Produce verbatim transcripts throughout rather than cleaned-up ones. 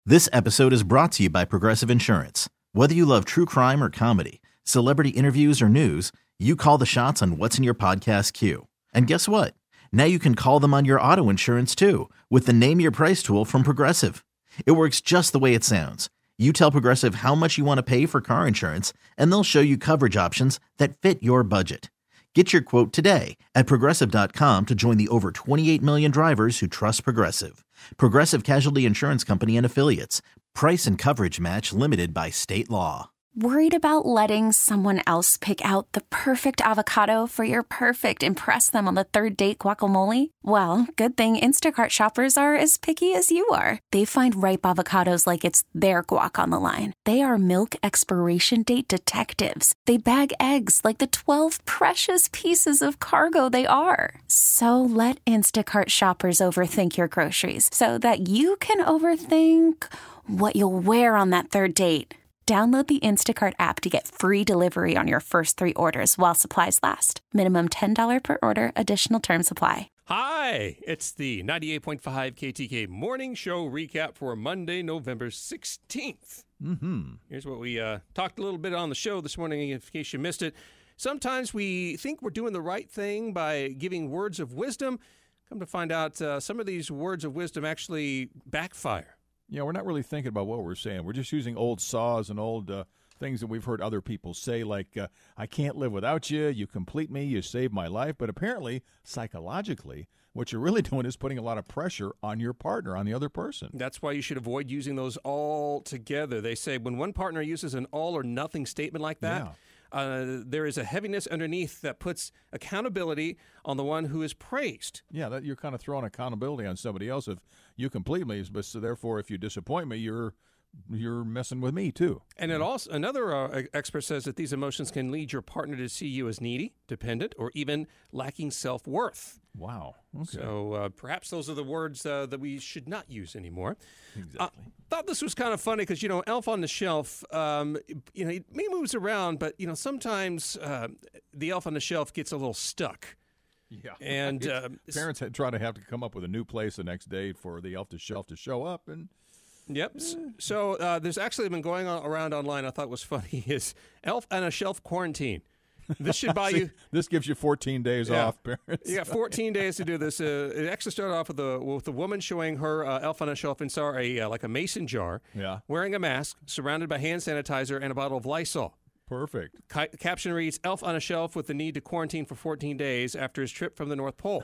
This episode is brought to you by Progressive Insurance. Whether you love true crime or comedy, celebrity interviews or news, you call the shots on what's in your podcast queue. And guess what? Now you can call them on your auto insurance too with the Name Your Price tool from Progressive. It works just the way it sounds. You tell Progressive how much you want to pay for car insurance, and they'll show you coverage options that fit your budget. Get your quote today at Progressive dot com to join the over twenty-eight million drivers who trust Progressive. Progressive Casualty Insurance Company and Affiliates. Price and coverage match limited by state law. Worried about letting someone else pick out the perfect avocado for your perfect impress them on the third date guacamole? Well, good thing Instacart shoppers are as picky as you are. They find ripe avocados like it's their guac on the line. They are milk expiration date detectives. They bag eggs like the twelve precious pieces of cargo they are. So let Instacart shoppers overthink your groceries so that you can overthink what you'll wear on that third date. Download the Instacart app to get free delivery on your first three orders while supplies last. Minimum ten dollars per order. Additional terms apply. Hi, it's the ninety-eight point five K T K Morning Show recap for Monday, November sixteenth. Mm-hmm. Here's what we uh, talked a little bit on the show this morning, in case you missed it. Sometimes we think we're doing the right thing by giving words of wisdom. Come to find out, uh, some of these words of wisdom actually backfire. Yeah, we're not really thinking about what we're saying. We're just using old saws and old uh, things that we've heard other people say, like, uh, I can't live without you, you complete me, you saved my life. But apparently, psychologically, what you're really doing is putting a lot of pressure on your partner, on the other person. That's why you should avoid using those all together. They say when one partner uses an all or nothing statement like that, Yeah. Uh, there is a heaviness underneath that puts accountability on the one who is praised. Yeah, that you're kind of throwing accountability on somebody else. If you complete me, but so therefore, if you disappoint me, you're you're messing with me too. And it also another uh, expert says that these emotions can lead your partner to see you as needy, dependent, or even lacking self-worth. Wow. Okay. So uh, perhaps those are the words uh, that we should not use anymore. Exactly. Uh, thought this was kind of funny because, you know, Elf on the Shelf, um, you know, he moves around, but, you know, sometimes uh, the Elf on the Shelf gets a little stuck. Yeah. And uh, parents had, try to have to come up with a new place the next day for the Elf to Shelf to show up. And Yep. So uh, there's actually been going on around online, I thought was funny, is Elf on a Shelf quarantine. This should buy See, you. This gives you fourteen days Yeah. off, parents. You got fourteen days to do this. Uh, it actually started off with a with a woman showing her uh, Elf on a Shelf inside a uh, like a mason jar, Yeah. wearing a mask, surrounded by hand sanitizer and a bottle of Lysol. Perfect. Ca- caption reads: Elf on a Shelf with the need to quarantine for fourteen days after his trip from the North Pole,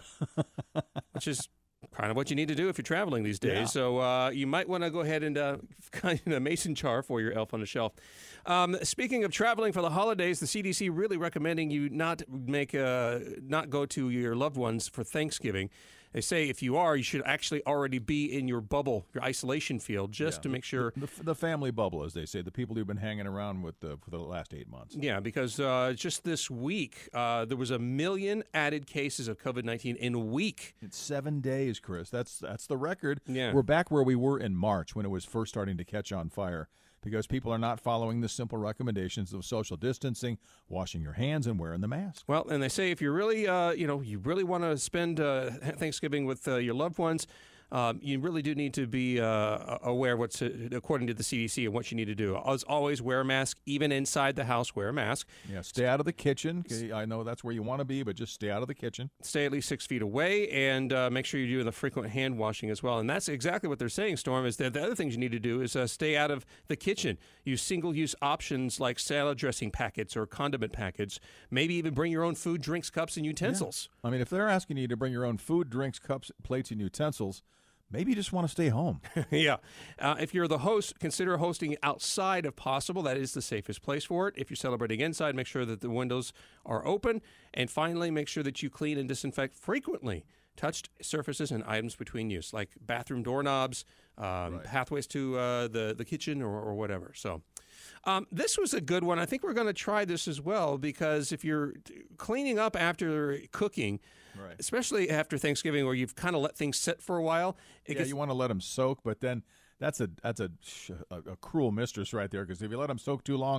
which is kind of what you need to do if you're traveling these days. Yeah. So uh, you might want to go ahead and uh, kind of a mason jar for your Elf on a Shelf. Um, speaking of traveling for the holidays, the C D C really recommending you not make uh, not go to your loved ones for Thanksgiving. They say if you are, you should actually already be in your bubble, your isolation field, just Yeah. to make sure. The, the family bubble, as they say, the people who've been hanging around with the, for the last eight months. Yeah, because uh, just this week, uh, there was a million added cases of COVID nineteen in a week. It's seven days, Chris. That's that's the record. Yeah. We're back where we were in March when it was first starting to catch on fire because people are not following the simple recommendations of social distancing, washing your hands, and wearing the mask. Well, and they say if you really, uh, you know, you really want to spend uh, Thanksgiving with uh, your loved ones, um, you really do need to be uh, aware what's uh, according to the C D C and what you need to do. As always, wear a mask. Even inside the house, wear a mask. Yeah, stay out of the kitchen. Okay, I know that's where you want to be, but just stay out of the kitchen. Stay at least six feet away, and uh, make sure you're doing the frequent hand washing as well. And that's exactly what they're saying, Storm, is that the other things you need to do is uh, stay out of the kitchen. Use single-use options like salad dressing packets or condiment packets. Maybe even bring your own food, drinks, cups, and utensils. I mean, if they're asking you to bring your own food, drinks, cups, plates, and utensils, maybe you just want to stay home. Yeah. Uh, if you're the host, consider hosting outside if possible. That is the safest place for it. If you're celebrating inside, make sure that the windows are open. And finally, make sure that you clean and disinfect frequently touched surfaces and items between use, like bathroom doorknobs, um, Right. pathways to uh, the, the kitchen or, or whatever. So um, this was a good one. I think we're going to try this as well because if you're cleaning up after cooking, Right. especially after Thanksgiving where you've kind of let things sit for a while. It Yeah, gets, you want to let them soak, but then that's a that's a a, a cruel mistress right there because if you let them soak too long,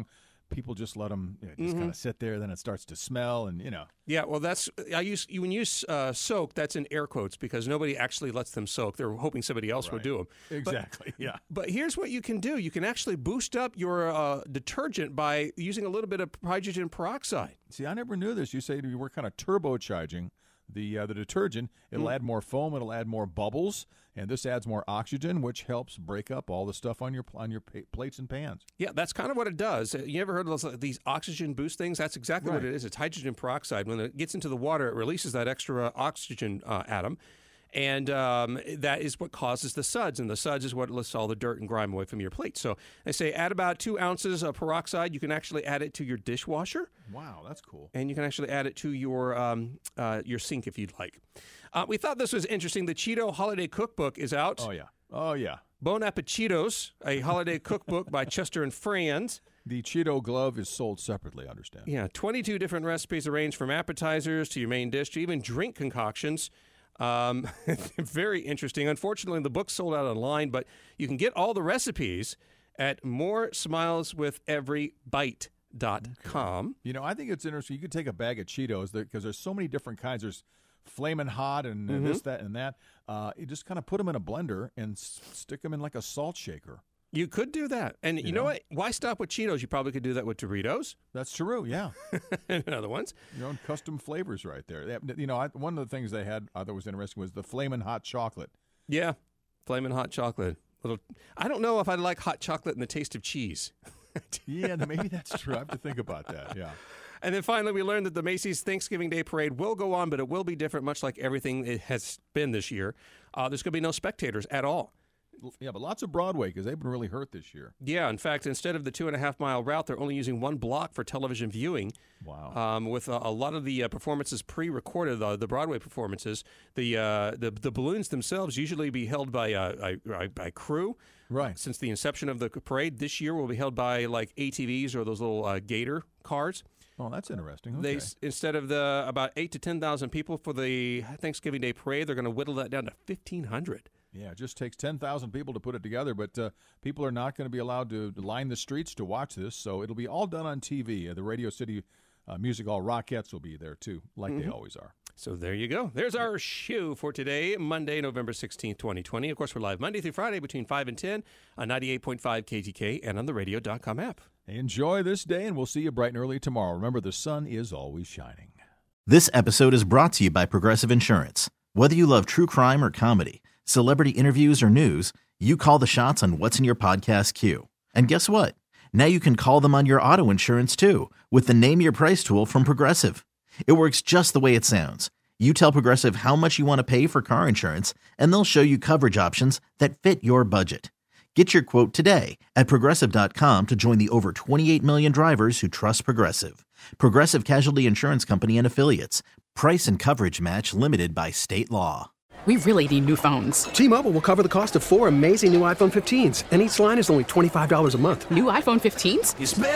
people just let them you know, just Mm-hmm. kind of sit there. Then it starts to smell, and you know. Yeah, well, that's I use when you use uh, soak. That's in air quotes because nobody actually lets them soak. They're hoping somebody else will Right. do them. Exactly. But, yeah. But here's what you can do: you can actually boost up your uh, detergent by using a little bit of hydrogen peroxide. See, I never knew this. You say you were kind of turbocharging the uh, the detergent. It'll Mm. add more foam. It'll add more bubbles, and this adds more oxygen, which helps break up all the stuff on your on your pa- plates and pans. Yeah, that's kind of what it does. Uh, You ever heard of those, these oxygen boost things? That's exactly what Right. it is. It's hydrogen peroxide. When it gets into the water, it releases that extra oxygen uh, atom. And um, that is what causes the suds, and the suds is what lifts all the dirt and grime away from your plate. So they say add about two ounces of peroxide. You can actually add it to your dishwasher, Wow, that's cool. and you can actually add it to your um, uh, your sink if you'd like. Uh, we thought this was interesting. The Cheeto Holiday Cookbook is out. Oh yeah. Oh yeah. Bon Appetitos, a holiday cookbook by Chester and Franz. The Cheeto glove is sold separately. I understand. Yeah, twenty-two different recipes arranged from appetizers to your main dish to even drink concoctions. Um, very interesting. Unfortunately, the book's sold out online, but you can get all the recipes at more smiles with every bite dot com. You know, I think it's interesting. You could take a bag of Cheetos because there's so many different kinds. There's flaming hot and, and Mm-hmm. this, that, and that. Uh, you just kind of put them in a blender and s- stick them in like a salt shaker. You could do that. And you, You know know? what? Why stop with Cheetos? You probably could do that with Doritos That's true. Yeah. and other ones. Your own custom flavors right there. They have- You know, I, one of the things they had I thought was interesting was the flaming hot chocolate. Yeah, flaming hot chocolate. Little. I don't know if I like hot chocolate and the taste of cheese. Yeah, maybe that's true. I have to think about that. Yeah. And then finally, we learned that the Macy's Thanksgiving Day Parade will go on, but it will be different, much like everything it has been this year. Uh, there's going to be no spectators at all. Yeah, but lots of Broadway because they've been really hurt this year. Yeah, in fact, instead of the two and a half mile route, they're only using one block for television viewing. Wow. Um, with a, a lot of the uh, performances pre-recorded, uh, the Broadway performances, the, uh, the the balloons themselves usually be held by uh, by, by crew. Right. Since the inception of the parade, this year will be held by like A T Vs or those little uh, gator cars. Oh, that's interesting. They Okay. instead of the about eight to ten thousand people for the Thanksgiving Day parade, they're going to whittle that down to fifteen hundred. Yeah, it just takes ten thousand people to put it together, but uh, people are not going to be allowed to line the streets to watch this, so it'll be all done on T V. Uh, the Radio City uh, Music Hall Rockettes will be there, too, like Mm-hmm. they always are. So there you go. There's our show for today, Monday, November sixteenth, twenty twenty. Of course, we're live Monday through Friday between five and ten on ninety-eight point five K T K and on the radio dot com app. Enjoy this day, and we'll see you bright and early tomorrow. Remember, the sun is always shining. This episode is brought to you by Progressive Insurance. Whether you love true crime or comedy, celebrity interviews or news, you call the shots on what's in your podcast queue. And guess what? Now you can call them on your auto insurance too with the Name Your Price tool from Progressive. It works just the way it sounds. You tell Progressive how much you want to pay for car insurance, and they'll show you coverage options that fit your budget. Get your quote today at Progressive dot com to join the over twenty-eight million drivers who trust Progressive. Progressive Casualty Insurance Company and Affiliates. Price and coverage match limited by state law. We really need new phones. T-Mobile will cover the cost of four amazing new iPhone fifteens, and each line is only twenty-five dollars a month. New iPhone fifteens?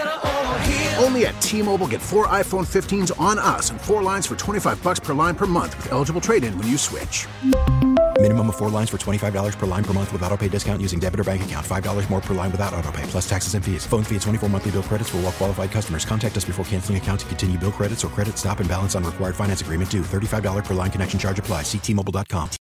Only at T-Mobile, get four iPhone fifteens on us and four lines for twenty-five bucks per line per month with eligible trade-in when you switch. Minimum of four lines for twenty-five dollars per line per month with autopay discount using debit or bank account. five dollars more per line without autopay, plus taxes and fees. Phone fee at twenty-four monthly bill credits for well-qualified customers. Contact us before canceling account to continue bill credits or credit stop and balance on required finance agreement due. thirty-five dollars per line connection charge applies. See T Mobile dot com.